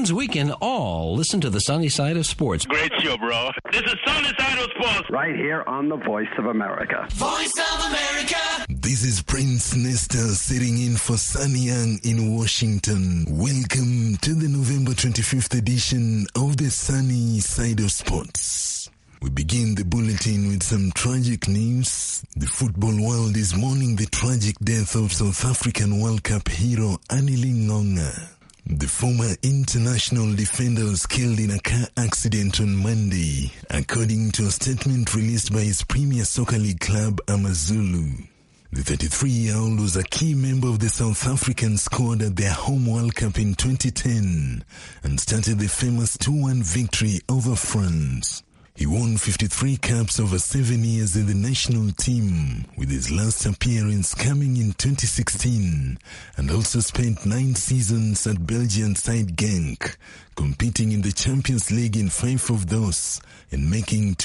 fans, we can all listen to the sunny side of sports. Great show, bro. This is Sunny Side of Sports. Right here on the Voice of America. Voice of America. This is Prince Nesta sitting in for Sunny Young in Washington. Welcome to the November 25th edition of the Sunny Side of Sports. We begin the bulletin with some tragic news. The football world is mourning the tragic death of South African World Cup hero Annelie Ngqongqa. The former international defender was killed in a car accident on Monday, according to a statement released by his Premier Soccer League club Amazulu. The 33-year-old was a key member of the South African squad at their home World Cup in 2010 and started the famous 2-1 victory over France. He won 53 caps over 7 years in the national team, with his last appearance coming in 2016, and also spent 9 seasons at Belgian side Genk, competing in the Champions League in 5 of those and making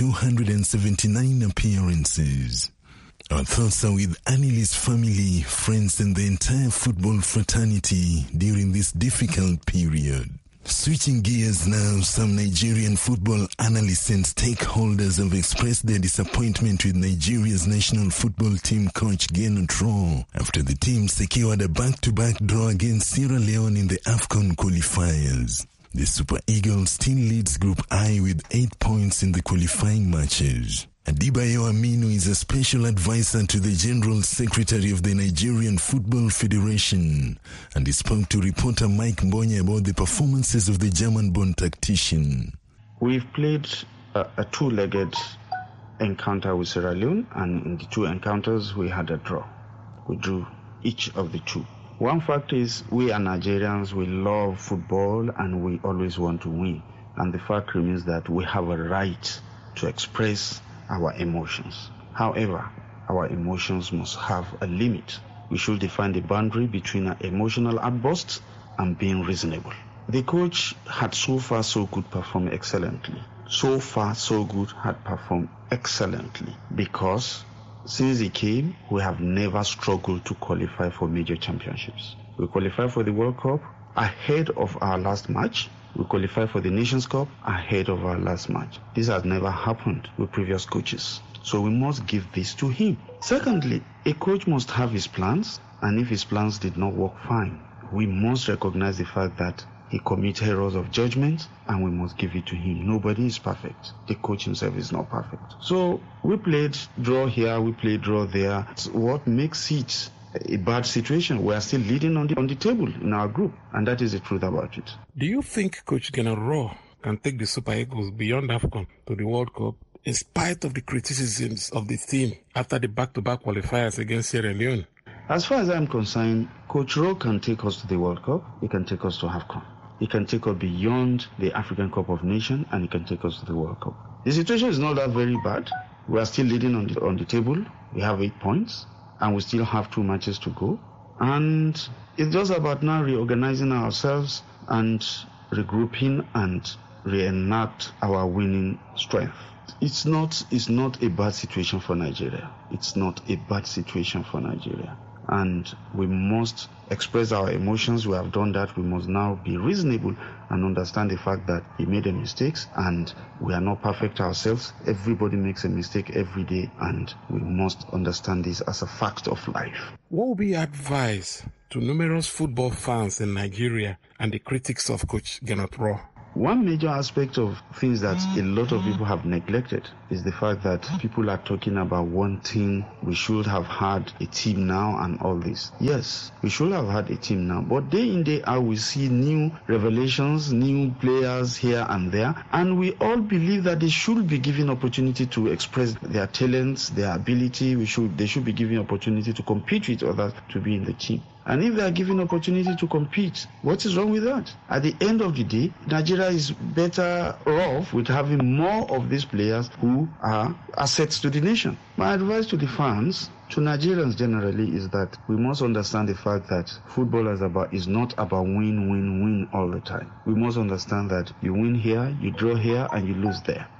279 appearances. Our thoughts are with Annelie's family, friends, and the entire football fraternity during this difficult period. Switching gears now, some Nigerian football analysts and stakeholders have expressed their disappointment with Nigeria's national football team coach Gernot Rohr after the team secured a back-to-back draw against Sierra Leone in the AFCON qualifiers. The Super Eagles still leads Group I with 8 points in the qualifying matches. Adebayo Aminu is a special advisor to the General Secretary of the Nigerian Football Federation, and he spoke to reporter Mike Mbonya about the performances of the German-born tactician. We've played a two-legged encounter with Sierra Leone, and in the 2 encounters we had a draw. We drew each of the 2. One fact is we are Nigerians, we love football and we always want to win. And the fact remains that we have a right to express our emotions. However, our emotions must have a limit. We should define the boundary between an emotional outburst and being reasonable. The coach had so far so good performed excellently. So far so good had performed excellently because since he came, we have never struggled to qualify for major championships. We qualified for the World Cup ahead of our last match. We qualified for the Nations Cup ahead of our last match. This has never happened with previous coaches. So we must give this to him. Secondly, a coach must have his plans, and if his plans did not work, fine. We must recognize the fact that he commits errors of judgment, and we must give it to him. Nobody is perfect. The coach himself is not perfect. So we played draw here, we played draw there. What makes it a bad situation? We are still leading on the table in our group, and that is the truth about it. Do you think Coach Gernot Rohr can take the Super Eagles beyond AFCON to the World Cup in spite of the criticisms of the team after the back-to-back qualifiers against Sierra Leone? As far as I'm concerned, Coach Rohr can take us to the World Cup, he can take us to AFCON. He can take us beyond the African Cup of Nations, and he can take us to the World Cup. The situation is not that very bad. We are still leading on the table. We have 8 points. And we still have 2 matches to go. And it's just about now reorganizing ourselves and regrouping and reenact our winning strength. It's not a bad situation for Nigeria. It's not a bad situation for Nigeria. And we must express our emotions. We have done that. We must now be reasonable and understand the fact that he made mistakes and we are not perfect ourselves. Everybody makes a mistake every day, and we must understand this as a fact of life. What would be your advice to numerous football fans in Nigeria and the critics of Coach Gernot Rohr? One major aspect of things that a lot of people have neglected is the fact that people are talking about wanting we should have had a team now and all this. Yes, we should have had a team now, but day in, day out, we see new revelations, new players here and there, and we all believe that they should be given opportunity to express their talents, their ability. They should be given opportunity to compete with others to be in the team. And if they are given opportunity to compete, what is wrong with that? At the end of the day, Nigeria is better off with having more of these players who are assets to the nation. My advice to the fans, to Nigerians generally, is that we must understand the fact that football is not about win all the time. We must understand that you win here, you draw here, and you lose there.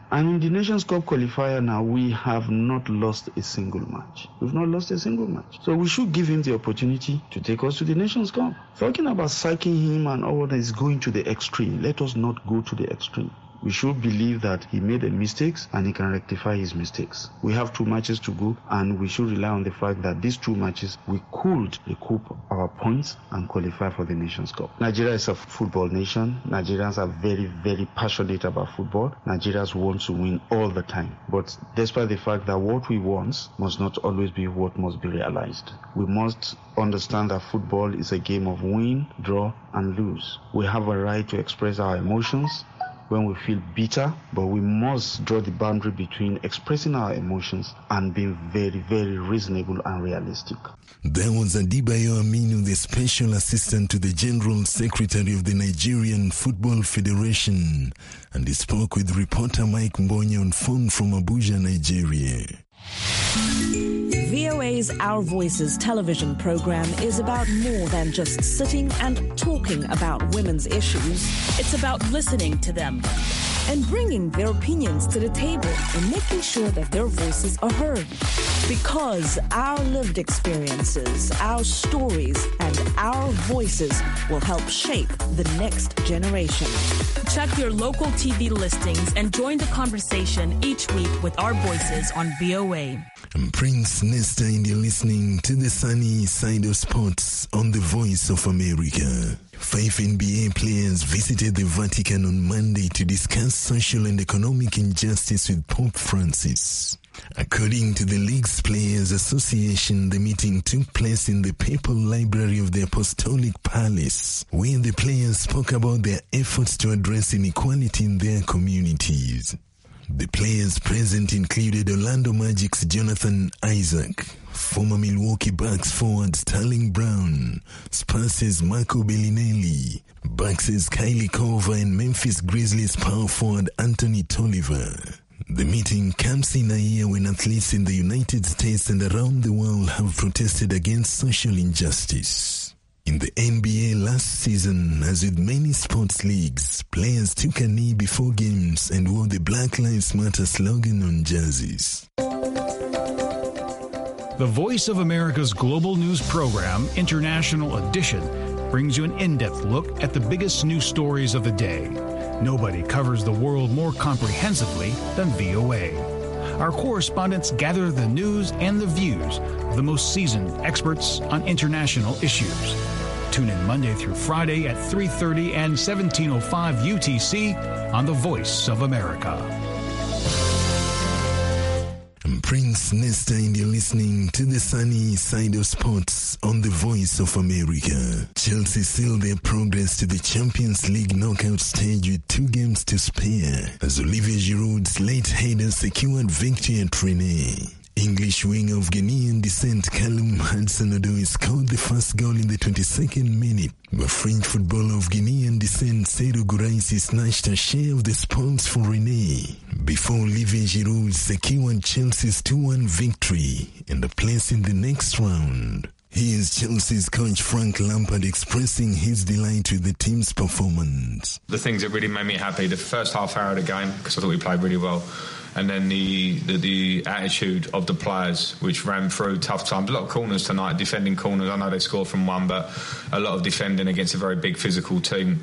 And in the Nations Cup qualifier now, we have not lost a single match. We've not lost a single match. So we should give him the opportunity to take us to the Nations Cup. Talking about sacking him and all that is going to the extreme. Let us not go to the extreme. We should believe that he made mistakes and he can rectify his mistakes. We have 2 matches to go, and we should rely on the fact that these 2 matches we could recoup our points and qualify for the Nations Cup. Nigeria is a football nation. Nigerians are very, very passionate about football. Nigerians want to win all the time. But despite the fact that what we want must not always be what must be realized. We must understand that football is a game of win, draw, and lose. We have a right to express our emotions when we feel bitter, but we must draw the boundary between expressing our emotions and being very, very reasonable and realistic. There was Adebayo Aminu, the Special Assistant to the General Secretary of the Nigerian Football Federation, and he spoke with reporter Mike Mbonye on phone from Abuja, Nigeria. VOA's Our Voices television program is about more than just sitting and talking about women's issues. It's about listening to them and bringing their opinions to the table and making sure that their voices are heard. Because our lived experiences, our stories, and our voices will help shape the next generation. Check your local TV listings and join the conversation each week with Our Voices on VOA. I'm Prince Nesta, and you're listening to the sunny side of sports on the Voice of America. 5 NBA players visited the Vatican on Monday to discuss social and economic injustice with Pope Francis. According to the League's Players Association, the meeting took place in the Papal Library of the Apostolic Palace, where the players spoke about their efforts to address inequality in their communities. The players present included Orlando Magic's Jonathan Isaac, former Milwaukee Bucks forward Sterling Brown, Spurs' Marco Bellinelli, Bucks' Kylie Korver, and Memphis Grizzlies power forward Anthony Tolliver. The meeting comes in a year when athletes in the United States and around the world have protested against social injustice. In the NBA last season, as with many sports leagues, players took a knee before games and wore the Black Lives Matter slogan on jerseys. The Voice of America's global news program, International Edition, brings you an in-depth look at the biggest news stories of the day. Nobody covers the world more comprehensively than VOA. Our correspondents gather the news and the views of the most seasoned experts on international issues. Tune in Monday through Friday at 3:30 and 17:05 UTC on The Voice of America. I'm Prince Nesta, and you're listening to the sunny side of sports on the Voice of America. Chelsea sealed their progress to the Champions League knockout stage with 2 games to spare, as Olivier Giroud's late header secured victory at Rennes. English wing of Guinean descent Callum Hudson-Odoi scored the first goal in the 22nd minute, but French footballer of Guinean descent Serhou Guirassy snatched a share of the spoils for Rennes before Olivier Giroud secured Chelsea's 2-1 victory and a place in the next round. Here's Chelsea's coach Frank Lampard expressing his delight with the team's performance. The things that really made me happy, the first half hour of the game, because I thought we played really well, and then the attitude of the players, which ran through tough times. A lot of corners tonight, defending corners. I know they scored from one, but a lot of defending against a very big physical team.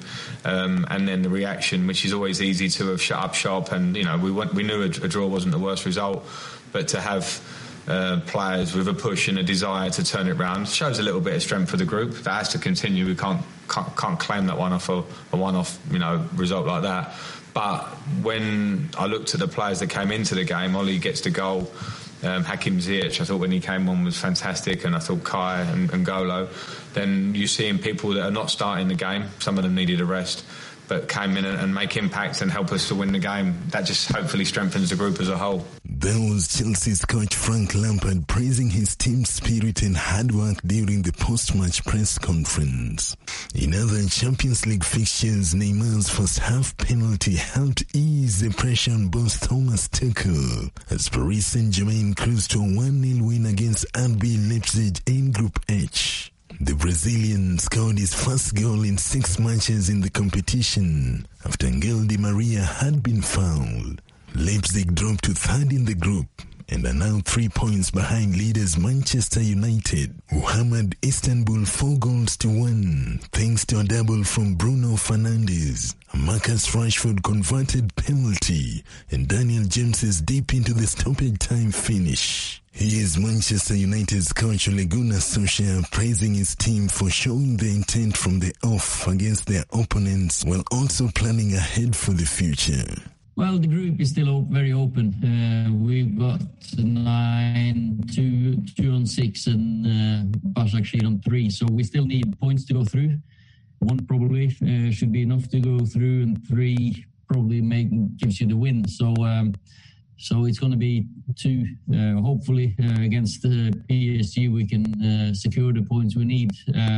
And then the reaction, which is always easy to have shut up shop. And, you know, we knew a draw wasn't the worst result, but to have players with a push and a desire to turn it round shows a little bit of strength for the group. That has to continue. We can't claim that one off a one-off, result like that. But when I looked at the players that came into the game, Ollie gets the goal. Hakim Ziyech, I thought when he came on was fantastic, and I thought Kai and Golo. Then you're seeing people that are not starting the game. Some of them needed a rest, but came in and make impact and help us to win the game. That just hopefully strengthens the group as a whole. There was Chelsea's coach Frank Lampard praising his team's spirit and hard work during the post-match press conference. In other Champions League fixtures, Neymar's first half penalty helped ease the pressure on boss Thomas Tuchel as Paris Saint-Germain cruised to a 1-0 win against RB Leipzig in Group H. The Brazilian scored his first goal in 6 matches in the competition after Angel Di Maria had been fouled. Leipzig dropped to third in the group and are now 3 points behind leaders Manchester United, who hammered Istanbul 4-1 thanks to a double from Bruno Fernandes, a Marcus Rashford converted penalty, and Daniel James's deep into the stoppage time finish. He is Manchester United's coach Ole Gunnar Solskjaer praising his team for showing their intent from the off against their opponents while also planning ahead for the future. Well, the group is still very open. We've got 9, 2 on 6 and Başakşehir on 3. So we still need points to go through. 1 probably should be enough to go through, and 3 probably gives you the win. So it's going to be 2. Hopefully against PSG we can secure the points we need.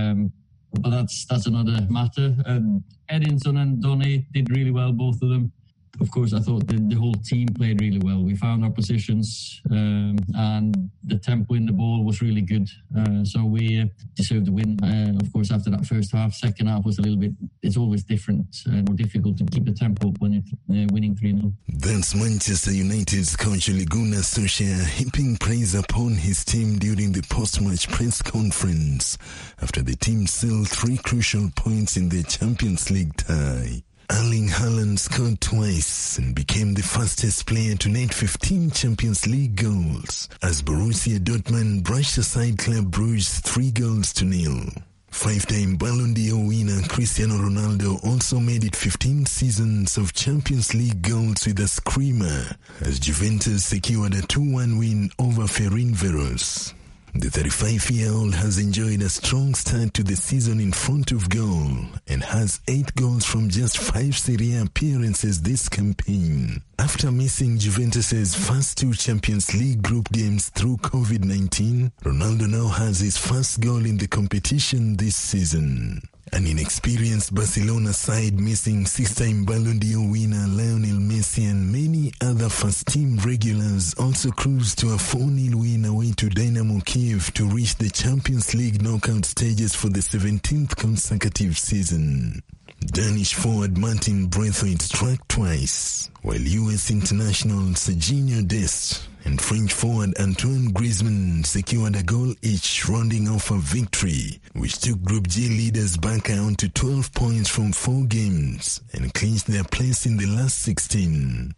But that's another matter. Edinson and Donny did really well, both of them. Of course, I thought the whole team played really well. We found our positions and the tempo in the ball was really good. So we deserved the win. Of course, after that first half, second half was a little bit, it's always different and more difficult to keep the tempo when you're winning 3-0. That's Manchester United's coach Ole Gunnar Solskjaer heaping praise upon his team during the post-match press conference after the team sealed 3 crucial points in their Champions League tie. Erling Haaland scored twice and became the fastest player to net 15 Champions League goals as Borussia Dortmund brushed aside Club Brugge's 3-0. 5-time Ballon d'Or winner Cristiano Ronaldo also made it 15 seasons of Champions League goals with a screamer as Juventus secured a 2-1 win over Ferencváros. The 35-year-old has enjoyed a strong start to the season in front of goal and has 8 goals from just 5 Serie A appearances this campaign. After missing Juventus's first 2 Champions League group games through COVID-19, Ronaldo now has his first goal in the competition this season. An inexperienced Barcelona side missing 6-time Ballon d'Or winner Lionel Messi and many other first-team regulars also cruised to a 4-0 win away to Dynamo Kiev to reach the Champions League knockout stages for the 17th consecutive season. Danish forward Martin Braithwaite struck twice, while US international Serginho Dest and French forward Antoine Griezmann secured a goal each, rounding off a victory, which took Group G leaders back on to 12 points from 4 games and clinched their place in the last 16.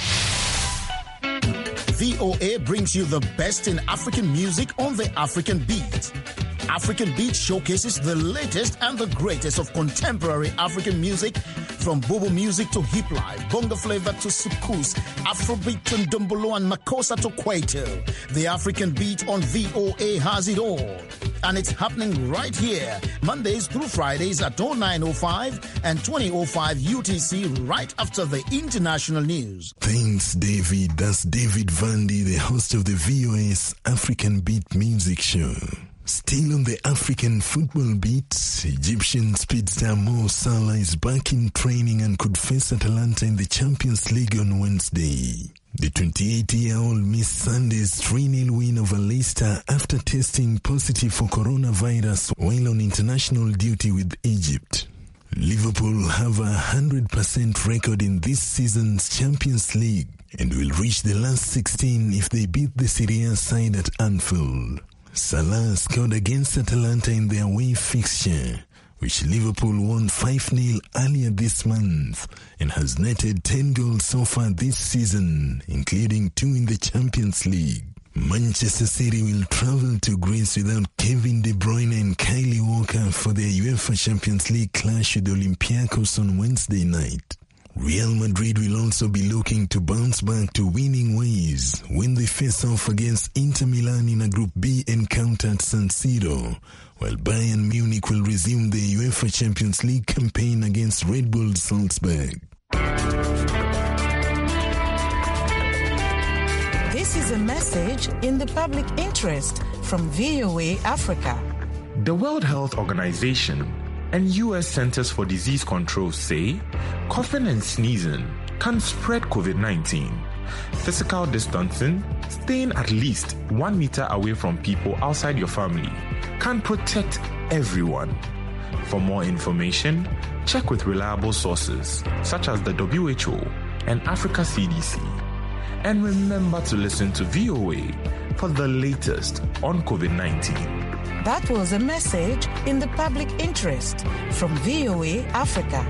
VOA brings you the best in African music on the African Beat. African Beat showcases the latest and the greatest of contemporary African music, from Bobo music to hip life, bongo flavor to soukous, Afrobeat to Ndombolo and Makossa to Kwaito. The African Beat on VOA has it all. And it's happening right here, Mondays through Fridays at 09:05 and 20:05 UTC, right after the international news. Thanks, David. That's David Vandy, the host of the VOA's African Beat Music Show. Still on the African football beat, Egyptian speedster Mo Salah is back in training and could face Atalanta in the Champions League on Wednesday. The 28-year-old missed Sunday's 3-0 win over Leicester after testing positive for coronavirus while on international duty with Egypt. Liverpool have a 100% record in this season's Champions League and will reach the last 16 if they beat the Serie A side at Anfield. Salah scored against Atalanta in their away fixture, which Liverpool won 5-0 earlier this month, and has netted 10 goals so far this season, including 2 in the Champions League. Manchester City will travel to Greece without Kevin De Bruyne and Kyle Walker for their UEFA Champions League clash with Olympiacos on Wednesday night. Real Madrid will also be looking to bounce back to winning ways when they face off against Inter Milan in a Group B encounter at San Siro, while Bayern Munich will resume their UEFA Champions League campaign against Red Bull Salzburg. This is a message in the public interest from VOA Africa. The World Health Organization and U.S. Centers for Disease Control say coughing and sneezing can spread COVID-19. Physical distancing, staying at least 1 meter away from people outside your family, can protect everyone. For more information, check with reliable sources such as the WHO and Africa CDC. And remember to listen to VOA for the latest on COVID-19. That was a message in the public interest from VOA Africa.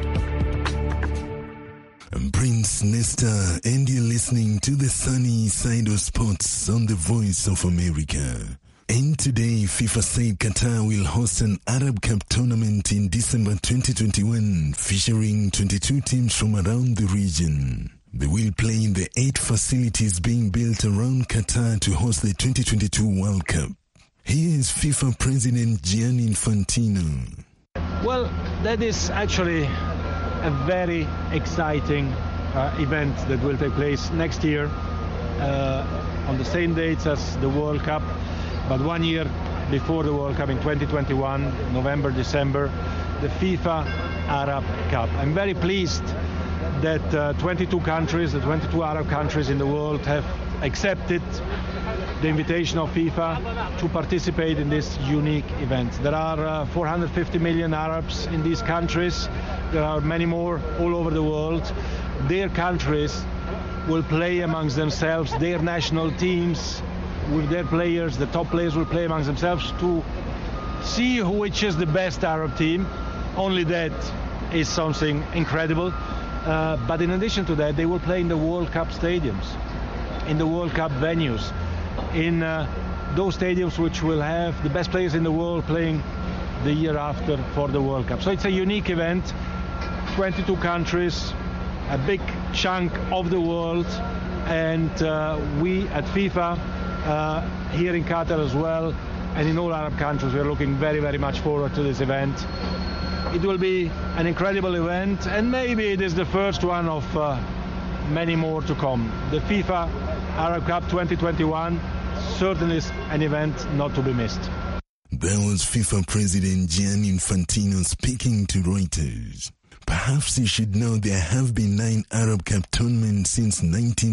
I'm Prince Nesta, and you're listening to the sunny side of sports on the Voice of America. And today, FIFA said Qatar will host an Arab Cup tournament in December 2021, featuring 22 teams from around the region. They will play in the 8 facilities being built around Qatar to host the 2022 World Cup. Here is FIFA President Gianni Infantino. Well, that is actually a very exciting event that will take place next year on the same dates as the World Cup, but 1 year before the World Cup in 2021, November, December, the FIFA Arab Cup. I'm very pleased that 22 countries, the 22 Arab countries in the world have accepted the invitation of FIFA to participate in this unique event. There are 450 million Arabs in these countries. There are many more all over the world. Their countries will play amongst themselves, their national teams with their players, the top players will play amongst themselves to see which is the best Arab team. Only that is something incredible. But in addition to that, they will play in the World Cup stadiums, in the World Cup venues, in those stadiums which will have the best players in the world playing the year after for the World Cup. So it's a unique event, 22 countries, a big chunk of the world, and we at FIFA here in Qatar as well, and in all Arab countries, we're looking very, very much forward to this event. It will be an incredible event, and maybe it is the first one of many more to come. The FIFA Arab Cup 2021 certainly is an event not to be missed. That was FIFA President Gianni Infantino speaking to Reuters. Perhaps you should know there have been 9 Arab Cup tournaments since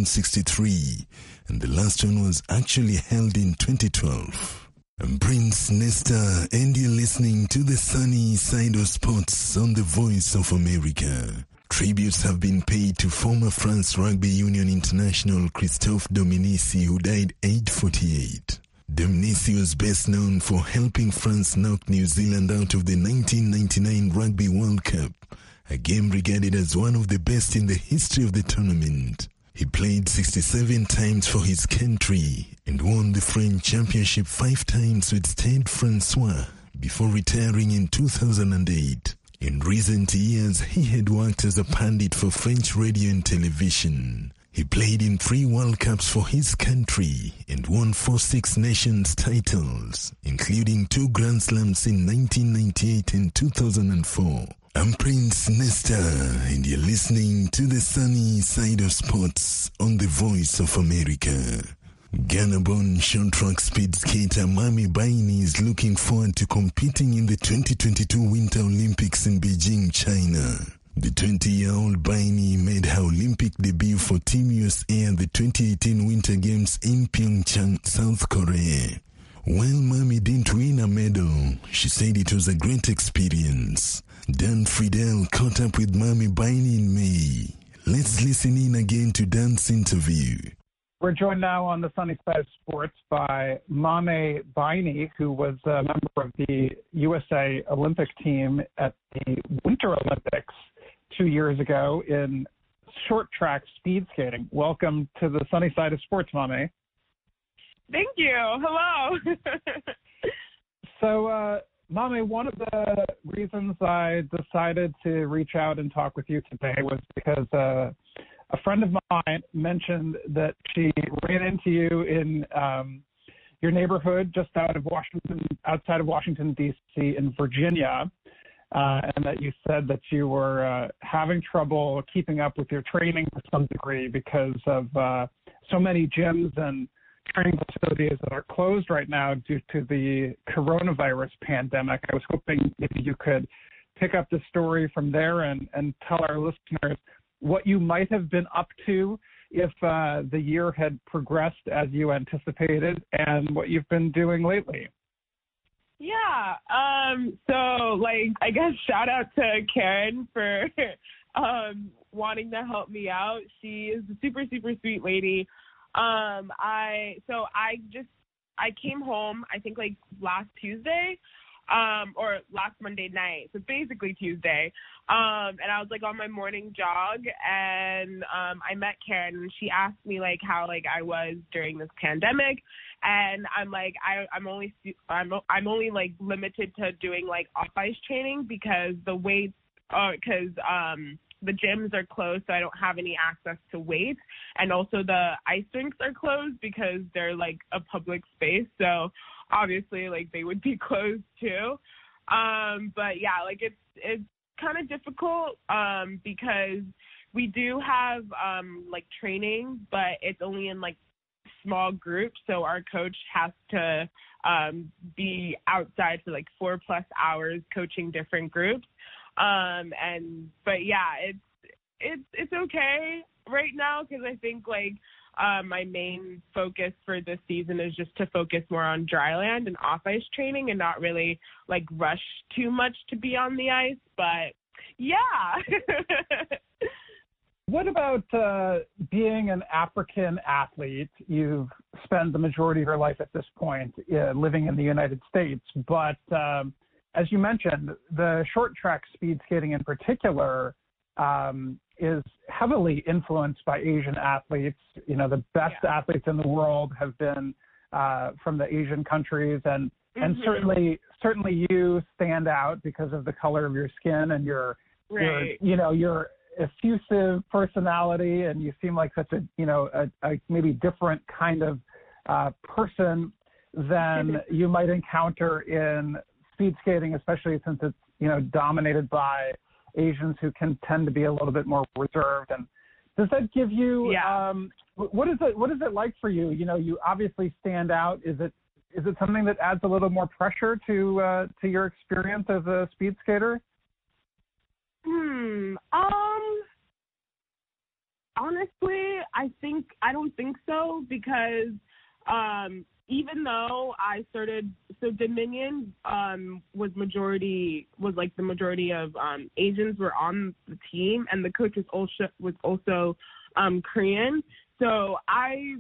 1963, and the last one was actually held in 2012. I'm Prince Nesta, and you're listening to the sunny side of sports on the Voice of America. Tributes have been paid to former France Rugby Union international Christophe Dominici, who died aged 48. Dominici was best known for helping France knock New Zealand out of the 1999 Rugby World Cup, a game regarded as one of the best in the history of the tournament. He played 67 times for his country and won the French Championship 5 times with Stade François before retiring in 2008. In recent years, he had worked as a pundit for French radio and television. He played in 3 World Cups for his country and won 4 Six Nations titles, including 2 Grand Slams in 1998 and 2004. I'm Prince Nesta, and you're listening to the sunny side of sports on the Voice of America. Ghana-born short track speed skater Mami Baini is looking forward to competing in the 2022 Winter Olympics in Beijing, China. The 20-year-old Baini made her Olympic debut for Team USA at the 2018 Winter Games in Pyeongchang, South Korea. While Mami didn't win a medal, she said it was a great experience. Dan Friedel caught up with Mami Baini in May. Let's listen in again to Dan's interview. We're joined now on the Sunny Side of Sports by Mami Baini, who was a member of the USA Olympic team at the Winter Olympics 2 years ago in short track speed skating. Welcome to the Sunny Side of Sports, Mami. Thank you. Hello. So, Mami, one of the reasons I decided to reach out and talk with you today was because a friend of mine mentioned that she ran into you in your neighborhood just outside of Washington, D.C. in Virginia, and that you said that you were having trouble keeping up with your training to some degree because of so many gyms and training facilities that are closed right now due to the coronavirus pandemic. I was hoping maybe you could pick up the story from there and tell our listeners what you might have been up to if the year had progressed as you anticipated and what you've been doing lately. Yeah. So, I guess shout out to Karen for wanting to help me out. She is a super, super sweet lady. I came home, I think like last Tuesday, or last Monday night, so basically Tuesday, and I was like on my morning jog, and I met Karen, and she asked me like how like I was during this pandemic, and I'm like I'm only like limited to doing like off ice training because the weights the gyms are closed, so I don't have any access to weights. And also the ice rinks are closed because they're like a public space. So obviously like they would be closed too. But yeah, like it's kind of difficult because we do have like training, but it's only in like small groups. So our coach has to be outside for like 4+ hours coaching different groups. But yeah, it's okay right now because I think like my main focus for this season is just to focus more on dry land and off ice training and not really like rush too much to be on the ice. But yeah. What about being an African athlete? You've spent the majority of your life at this point living in the United States, but as you mentioned, the short track speed skating in particular is heavily influenced by Asian athletes. You know, the best athletes in the world have been from the Asian countries, and certainly you stand out because of the color of your skin and your effusive personality, and you seem like such a maybe different kind of person than you might encounter in speed skating, especially since it's dominated by Asians who can tend to be a little bit more reserved. And does that give you what is it like for you? You know, you obviously stand out. Is it something that adds a little more pressure to your experience as a speed skater? Honestly, I don't think so, because even though I started, so Dominion was like the majority of Asians were on the team, and the coach was also Korean. So I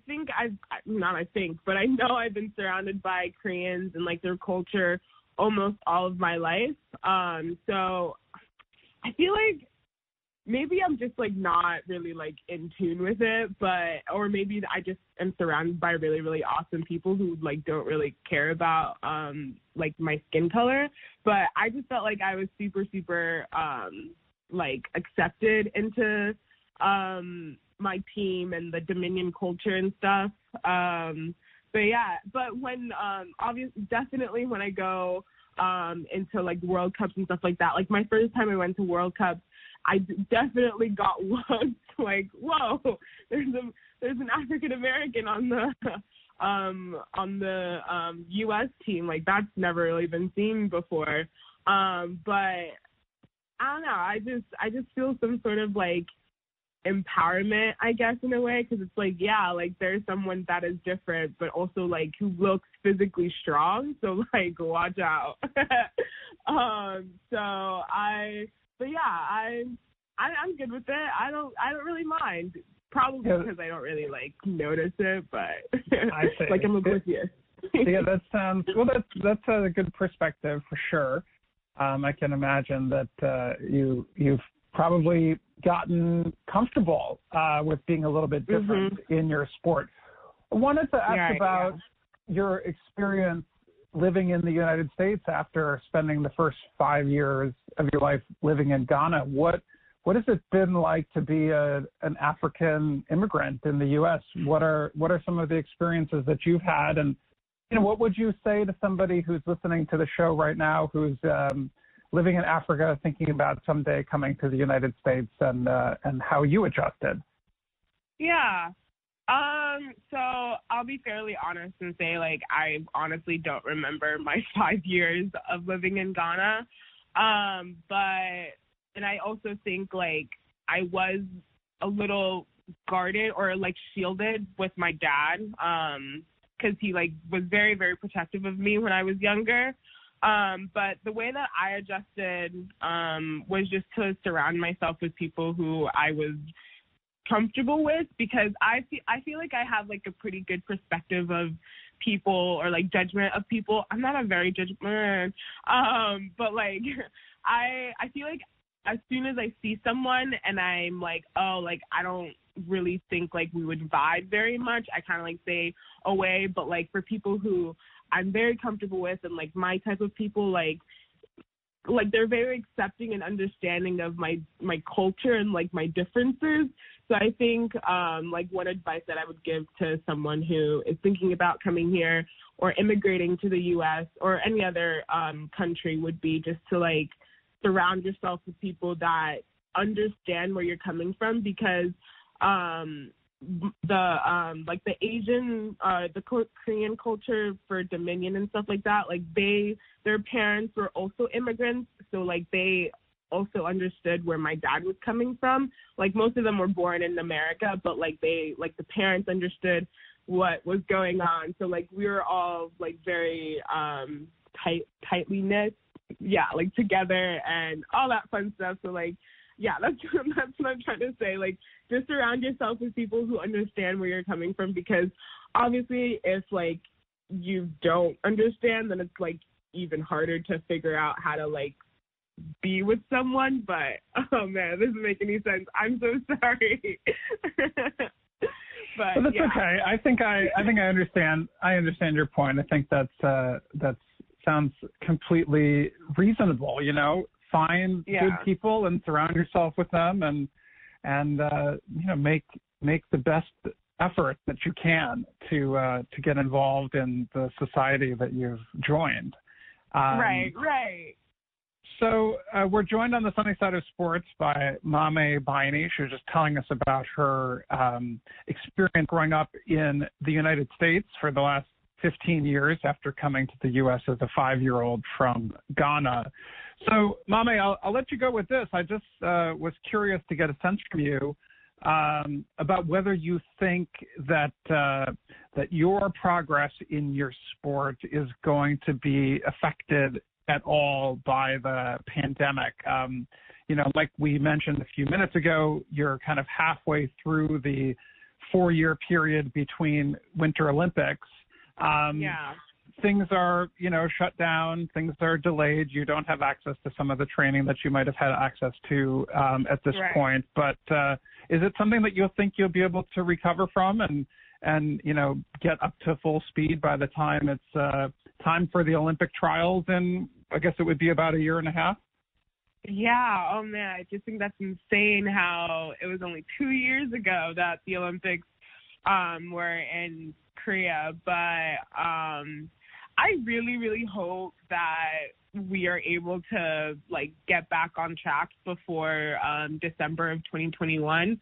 know I've been surrounded by Koreans and like their culture almost all of my life. So I feel like maybe I'm just like not really like in tune with it, or maybe I just am surrounded by really, really awesome people who like don't really care about like my skin color. But I just felt like I was super, super like accepted into my team and the Dominion culture and stuff. But when definitely when I go into like World Cups and stuff like that, like my first time I went to World Cups, I definitely got looked like, whoa, there's an African American on the U.S. team. Like that's never really been seen before. But I don't know. I just feel some sort of like empowerment, I guess, in a way, because it's like, yeah, like there's someone that is different, but also like who looks physically strong. So like, watch out. I'm good with it. I don't really mind. Probably because I don't really like notice it, but I see. Like I'm oblivious. Yeah, that's a good perspective for sure. I can imagine that you've probably gotten comfortable with being a little bit different in your sport. I wanted to ask about your experience living in the United States after spending the first 5 years of your life living in Ghana. What has it been like to be an African immigrant in the U.S.? What are some of the experiences that you've had, and what would you say to somebody who's listening to the show right now who's living in Africa, thinking about someday coming to the United States, and how you adjusted? Yeah. So I'll be fairly honest and say, like, I honestly don't remember my 5 years of living in Ghana. And I also think, like, I was a little guarded or, like, shielded with my dad, because he, like, was very, very protective of me when I was younger. But the way that I adjusted was just to surround myself with people who I was comfortable with, because I feel like I have like a pretty good perspective of people, or like judgment of people. I'm not a very judgment, but like I feel like as soon as I see someone and I'm like, oh, like I don't really think like we would vibe very much, I kind of like stay away. But like for people who I'm very comfortable with and like my type of people, like they're very accepting and understanding of my culture and like my differences. So I think like one advice that I would give to someone who is thinking about coming here or immigrating to the U.S. or any other country would be just to like surround yourself with people that understand where you're coming from, because the Asian, the Korean culture for Dominion and stuff like that, like their parents were also immigrants, so like they also understood where my dad was coming from. Like most of them were born in America, but like the parents understood what was going on. So like we were all like very tightly knit, like together and all that fun stuff. So like that's what I'm trying to say. Like, just surround yourself with people who understand where you're coming from, because obviously if like you don't understand, then it's like even harder to figure out how to like be with someone. But oh man, this doesn't make any sense. I'm so sorry. But that's okay. I think I understand. I understand your point. I think that sounds completely reasonable. You know, find good people and surround yourself with them, and you know, make the best effort that you can to get involved in the society that you've joined. Right. So we're joined on the sunny side of sports by Mame Baini. She was just telling us about her experience growing up in the United States for the last 15 years after coming to the U.S. as a 5-year-old from Ghana. So, Mame, I'll let you go with this. I just was curious to get a sense from you about whether you think that your progress in your sport is going to be affected at all by the pandemic. You know, like we mentioned a few minutes ago, you're kind of halfway through the 4-year period between Winter Olympics. Things are, you know, shut down. Things are delayed. You don't have access to some of the training that you might have had access to at this point. But is it something that you think you'll be able to recover from and you know, get up to full speed by the time it's time for the Olympic trials in, I guess it would be about 1.5 years? Yeah. Oh man, I just think that's insane how it was only 2 years ago that the Olympics were in Korea. But I really, really hope that we are able to like get back on track before December of 2021.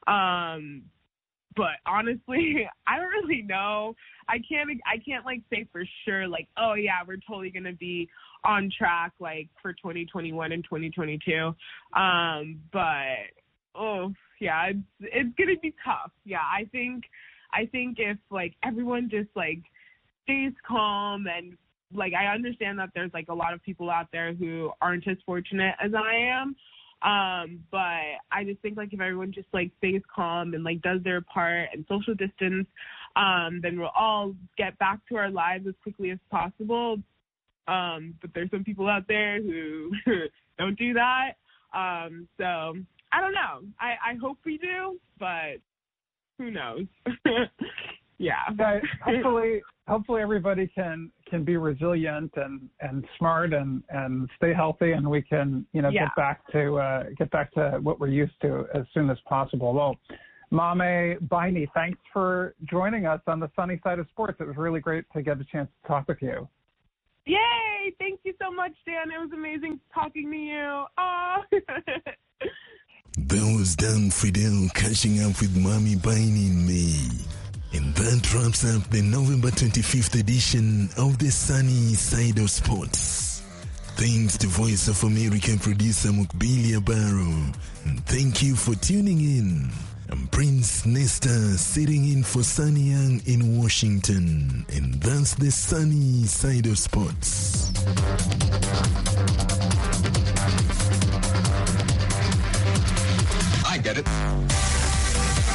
But honestly, I don't really know. I can't like say for sure like, oh yeah, we're totally gonna be on track like for 2021 and 2022. But oh yeah, it's gonna be tough. Yeah, I think if like everyone just like stays calm, and like I understand that there's like a lot of people out there who aren't as fortunate as I am. But I just think like if everyone just like stays calm and like does their part and social distance, then we'll all get back to our lives as quickly as possible. But there's some people out there who don't do that. So I don't know. I hope we do, but who knows? Yeah. Hopefully everybody can be resilient and smart and stay healthy, and we can, you know, get back to what we're used to as soon as possible. Well, Mame Baini, thanks for joining us on the sunny side of sports. It was really great to get a chance to talk with you. Yay! Thank you so much, Dan. It was amazing talking to you. That was Dan Fidel catching up with Mame Baini in May. And that wraps up the November 25th edition of the Sunny Side of Sports. Thanks to Voice of America producer Mukbilia Barrow. And thank you for tuning in. I'm Prince Nesta, sitting in for Sunny Young in Washington. And that's the Sunny Side of Sports. I get it.